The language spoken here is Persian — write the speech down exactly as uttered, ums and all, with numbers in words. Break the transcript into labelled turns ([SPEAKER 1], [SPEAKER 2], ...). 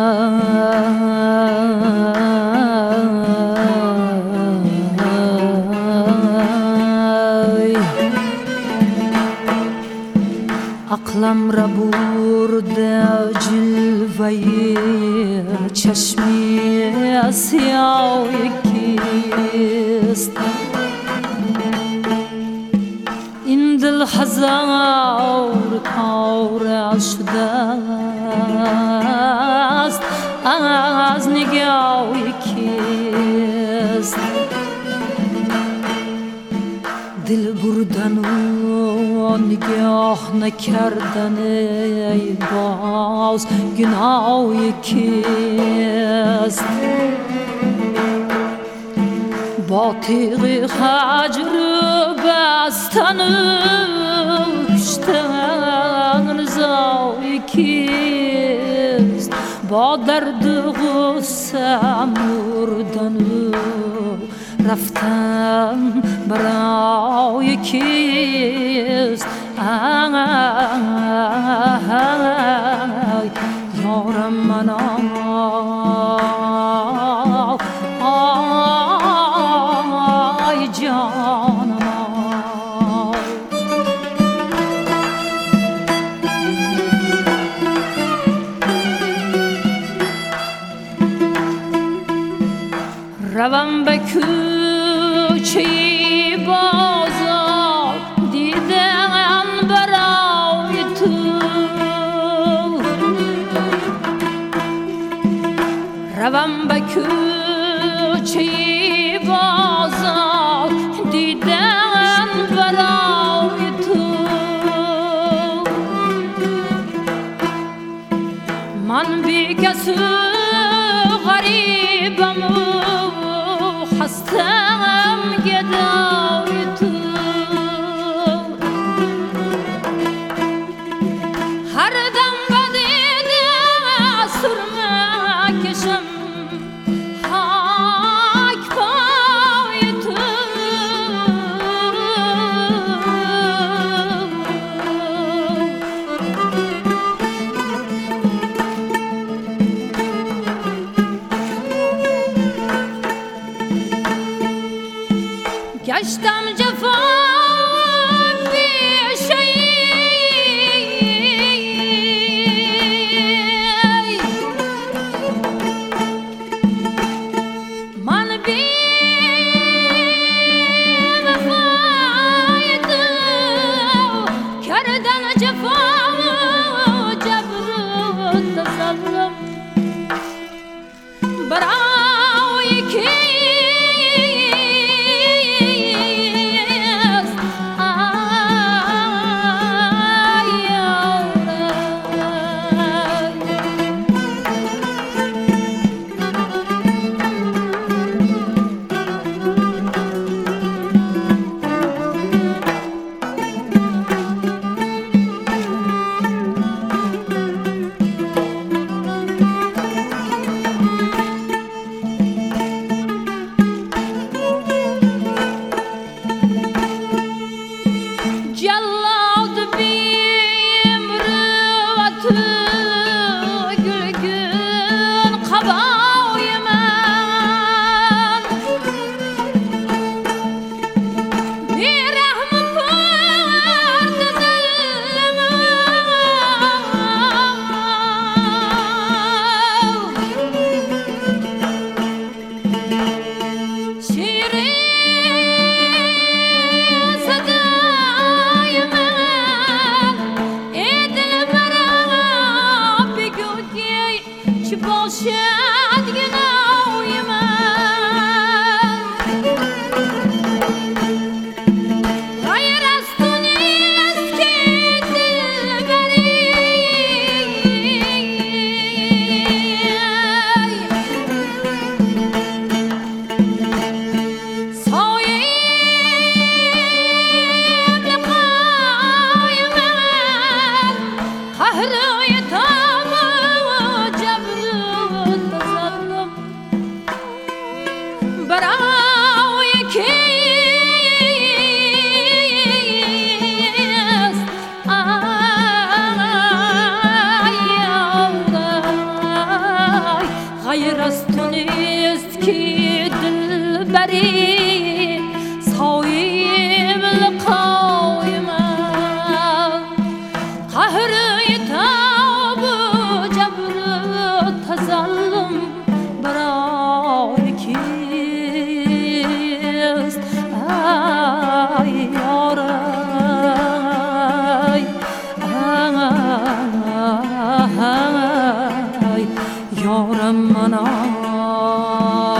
[SPEAKER 1] عقلم را برده جلوه چشمی سیاه کیست این دل هزار پاره شده است از نگاه کیست دل بردن و نگاه نکردن ای باز گناه کیست با تیغ هجر بستن کشتن رضای کیست با درد غصه مردن رفتن برای کیست یارم من آی جانم روم به کوچه بازار دیدم برای تو روم به کوچه بازار دیدم برای تو من بی کس غریبم هستم گدای تو هر دم بدیده سرمه کشم خاک پای تو گشتم جفا بیشی من بی وفای تو کردن جفا جبر و تظلم برای کی باشد گناه من غیر از تو نیست که دلبری سایه لقای من قهر غيرستون eski dilberi soyib liqoyma qahri tabu jabri tazallum barokiz ay yoray ay yoram mana